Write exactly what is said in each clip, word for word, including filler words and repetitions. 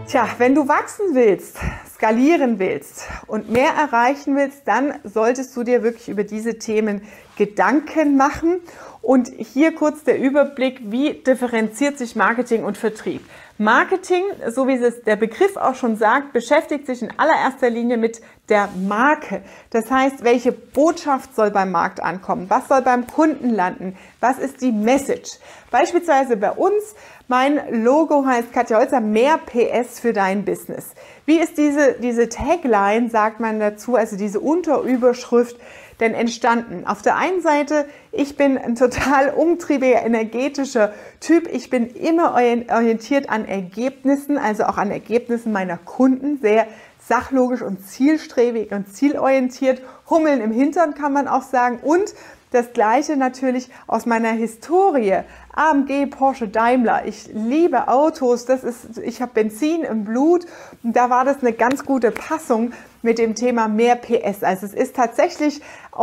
Tja, wenn du wachsen willst, skalieren willst und mehr erreichen willst, dann solltest du dir wirklich über diese Themen Gedanken machen. Und hier kurz der Überblick, wie differenziert sich Marketing und Vertrieb. Marketing, so wie es der Begriff auch schon sagt, beschäftigt sich in allererster Linie mit der Marke. Das heißt, welche Botschaft soll beim Markt ankommen? Was soll beim Kunden landen? Was ist die Message? Beispielsweise bei uns, mein Logo heißt Katja Holzer, mehr P S für dein Business. Wie ist diese, diese Tagline, sagt man dazu, also diese Unterüberschrift, denn entstanden? Auf der einen Seite, ich bin ein total umtriebiger, energetischer Typ. Ich bin immer orientiert an Ergebnissen, also auch an Ergebnissen meiner Kunden, sehr sachlogisch und zielstrebig und zielorientiert. Hummeln im Hintern kann man auch sagen. Und das Gleiche natürlich aus meiner Historie. A M G, Porsche, Daimler. Ich liebe Autos. Das ist, ich habe Benzin im Blut. Und da war das eine ganz gute Passung mit dem Thema mehr P S. Also es ist tatsächlich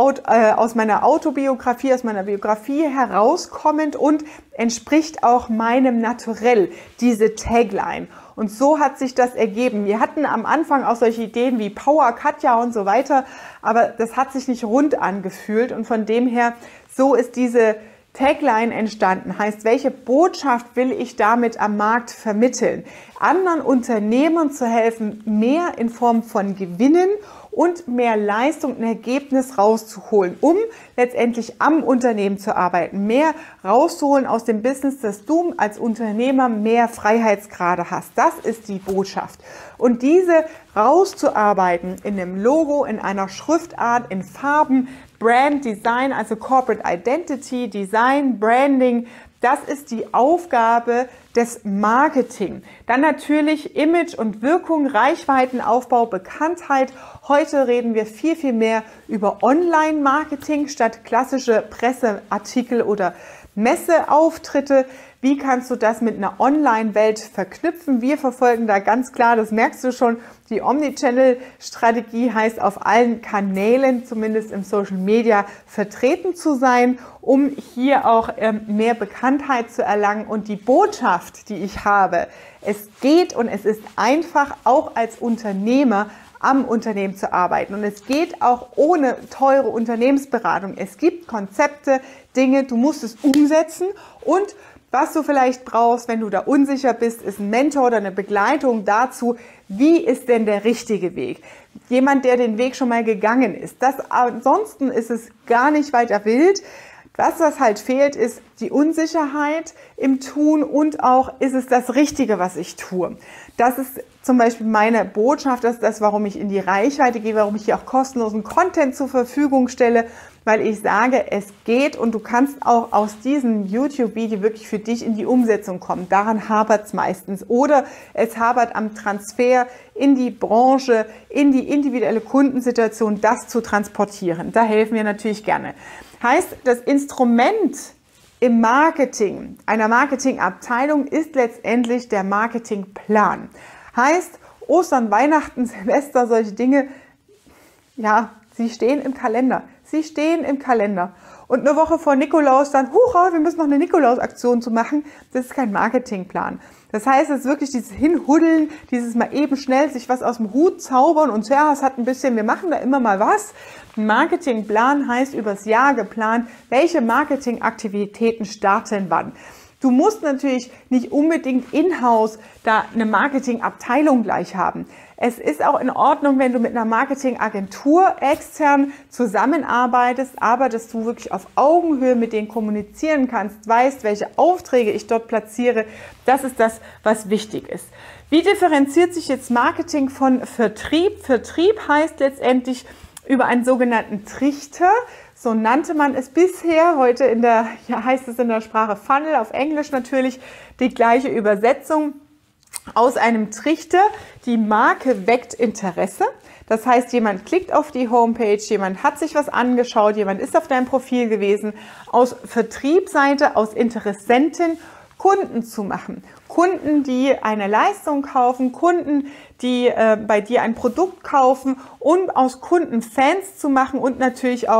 aus meiner Autobiografie, aus meiner Biografie herauskommend und entspricht auch meinem Naturell, diese Tagline. Und so hat sich das ergeben. Wir hatten am Anfang auch solche Ideen wie Power Katja und so weiter, aber das hat sich nicht rund angefühlt und von dem her, so ist diese Tagline entstanden. Heißt, welche Botschaft will ich damit am Markt vermitteln? Anderen Unternehmern zu helfen, mehr in Form von Gewinnen und mehr Leistung und Ergebnis rauszuholen, um letztendlich am Unternehmen zu arbeiten, mehr rauszuholen aus dem Business, dass du als Unternehmer mehr Freiheitsgrade hast. Das ist die Botschaft. Und diese rauszuarbeiten in einem Logo, in einer Schriftart, in Farben, Brand Design, also Corporate Identity, Design, Branding, das ist die Aufgabe des Marketing. Dann natürlich Image und Wirkung, Reichweitenaufbau, Bekanntheit. Heute reden wir viel, viel mehr über Online-Marketing statt klassische Presseartikel oder Messeauftritte. Wie kannst du das mit einer Online-Welt verknüpfen? Wir verfolgen da ganz klar, das merkst du schon, die Omnichannel-Strategie heißt, auf allen Kanälen, zumindest im Social Media, vertreten zu sein, um hier auch ähm, mehr Bekanntheit zu erlangen. Und die Botschaft, die ich habe, es geht und es ist einfach, auch als Unternehmer am Unternehmen zu arbeiten. Und es geht auch ohne teure Unternehmensberatung. Es gibt Konzepte, Dinge, du musst es umsetzen und was du vielleicht brauchst, wenn du da unsicher bist, ist ein Mentor oder eine Begleitung dazu, wie ist denn der richtige Weg? Jemand, der den Weg schon mal gegangen ist. Das, ansonsten ist es gar nicht weiter wild. Was das halt fehlt, ist die Unsicherheit im Tun und auch, ist es das Richtige, was ich tue. Das ist zum Beispiel meine Botschaft, das ist das, warum ich in die Reichweite gehe, warum ich hier auch kostenlosen Content zur Verfügung stelle, weil ich sage, es geht und du kannst auch aus diesem YouTube-Video wirklich für dich in die Umsetzung kommen. Daran hapert es meistens. Oder es hapert am Transfer in die Branche, in die individuelle Kundensituation, das zu transportieren. Da helfen wir natürlich gerne. Heißt, das Instrument im Marketing, einer Marketingabteilung, ist letztendlich der Marketingplan. Heißt, Ostern, Weihnachten, Silvester, solche Dinge, ja, sie stehen im Kalender. Sie stehen im Kalender. Und eine Woche vor Nikolaus dann, hurra, wir müssen noch eine Nikolaus-Aktion zu machen, das ist kein Marketingplan. Das heißt, es ist wirklich dieses Hinhuddeln, dieses mal eben schnell sich was aus dem Hut zaubern und ja, es hat ein bisschen, wir machen da immer mal was. Ein Marketingplan heißt übers Jahr geplant, welche Marketingaktivitäten starten wann. Du musst natürlich nicht unbedingt in-house da eine Marketingabteilung gleich haben. Es ist auch in Ordnung, wenn du mit einer Marketingagentur extern zusammenarbeitest, aber dass du wirklich auf Augenhöhe mit denen kommunizieren kannst, weißt, welche Aufträge ich dort platziere, das ist das, was wichtig ist. Wie differenziert sich jetzt Marketing von Vertrieb? Vertrieb heißt letztendlich über einen sogenannten Trichter. So nannte man es bisher. Heute in der, ja, heißt es in der Sprache Funnel, auf Englisch natürlich die gleiche Übersetzung. Aus einem Trichter, die Marke weckt Interesse. Das heißt, jemand klickt auf die Homepage, jemand hat sich was angeschaut, jemand ist auf deinem Profil gewesen. Aus Vertriebsseite, aus Interessenten Kunden zu machen. Kunden, die eine Leistung kaufen, Kunden, die äh, bei dir ein Produkt kaufen und aus Kunden Fans zu machen und natürlich auch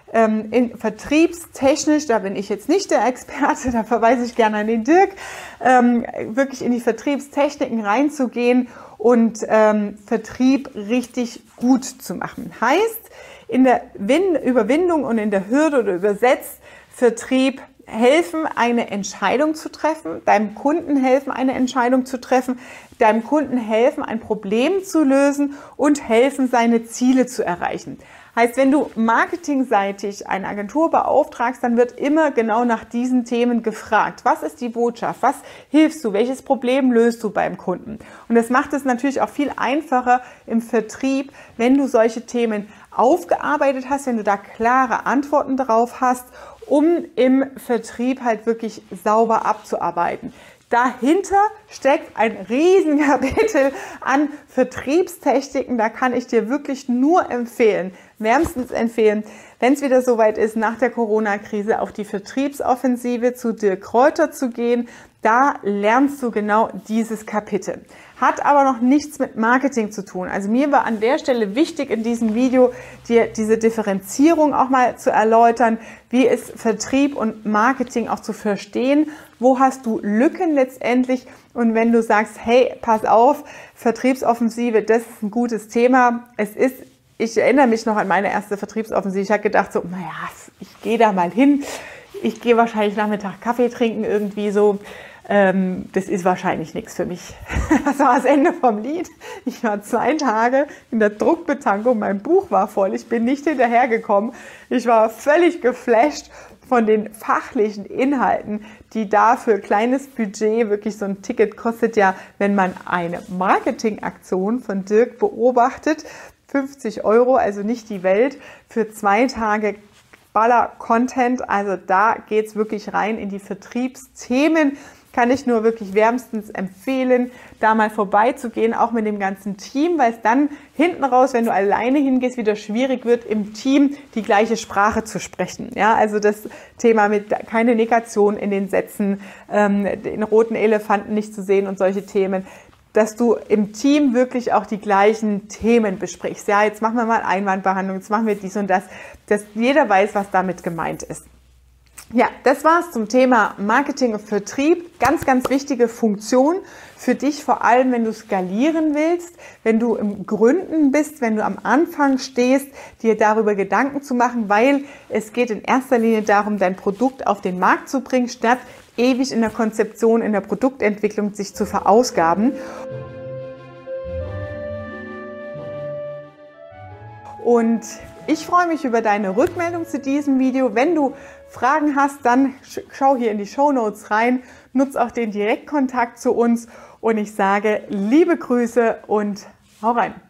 ähm, in, vertriebstechnisch, da bin ich jetzt nicht der Experte, da verweise ich gerne an den Dirk, ähm, wirklich in die Vertriebstechniken reinzugehen und ähm, Vertrieb richtig gut zu machen. Heißt, in der Win- Überwindung und in der Hürde oder übersetzt Vertrieb helfen, eine Entscheidung zu treffen, deinem Kunden helfen, eine Entscheidung zu treffen, deinem Kunden helfen, ein Problem zu lösen und helfen, seine Ziele zu erreichen. Heißt, wenn du marketingseitig eine Agentur beauftragst, dann wird immer genau nach diesen Themen gefragt. Was ist die Botschaft? Was hilfst du? Welches Problem löst du beim Kunden? Und das macht es natürlich auch viel einfacher im Vertrieb, wenn du solche Themen aufgearbeitet hast, wenn du da klare Antworten drauf hast, um im Vertrieb halt wirklich sauber abzuarbeiten. Dahinter steckt ein riesen Kapitel an Vertriebstechniken. Da kann ich dir wirklich nur empfehlen, wärmstens empfehlen, wenn es wieder soweit ist, nach der Corona-Krise auf die Vertriebsoffensive zu Dirk Kräuter zu gehen. Da lernst du genau dieses Kapitel. Hat aber noch nichts mit Marketing zu tun. Also mir war an der Stelle wichtig in diesem Video, dir diese Differenzierung auch mal zu erläutern. Wie ist Vertrieb und Marketing auch zu verstehen? Wo hast du Lücken letztendlich? Und wenn du sagst, hey, pass auf, Vertriebsoffensive, das ist ein gutes Thema. Es ist, ich erinnere mich noch an meine erste Vertriebsoffensive. Ich habe gedacht so, naja, ich gehe da mal hin. Ich gehe wahrscheinlich Nachmittag Kaffee trinken irgendwie so. Ähm, das ist wahrscheinlich nichts für mich. Das war das Ende vom Lied. Ich war zwei Tage in der Druckbetankung, mein Buch war voll, ich bin nicht hinterhergekommen. Ich war völlig geflasht von den fachlichen Inhalten, die da für kleines Budget, wirklich so ein Ticket kostet ja, wenn man eine Marketingaktion von Dirk beobachtet, fünfzig Euro, also nicht die Welt, für zwei Tage Baller Content. Also da geht's wirklich rein in die Vertriebsthemen. Kann ich nur wirklich wärmstens empfehlen, da mal vorbeizugehen, auch mit dem ganzen Team, weil es dann hinten raus, wenn du alleine hingehst, wieder schwierig wird, im Team die gleiche Sprache zu sprechen. Ja, also das Thema mit keine Negation in den Sätzen, ähm, den roten Elefanten nicht zu sehen und solche Themen, dass du im Team wirklich auch die gleichen Themen besprichst. Ja, jetzt machen wir mal Einwandbehandlung, jetzt machen wir dies und das, dass jeder weiß, was damit gemeint ist. Ja, das war's zum Thema Marketing und Vertrieb. Ganz, ganz wichtige Funktion für dich, vor allem wenn du skalieren willst, wenn du im Gründen bist, wenn du am Anfang stehst, dir darüber Gedanken zu machen, weil es geht in erster Linie darum, dein Produkt auf den Markt zu bringen, statt ewig in der Konzeption, in der Produktentwicklung sich zu verausgaben. Und ich freue mich über deine Rückmeldung zu diesem Video. Wenn du Fragen hast, dann schau hier in die Shownotes rein, nutz auch den Direktkontakt zu uns und ich sage liebe Grüße und hau rein!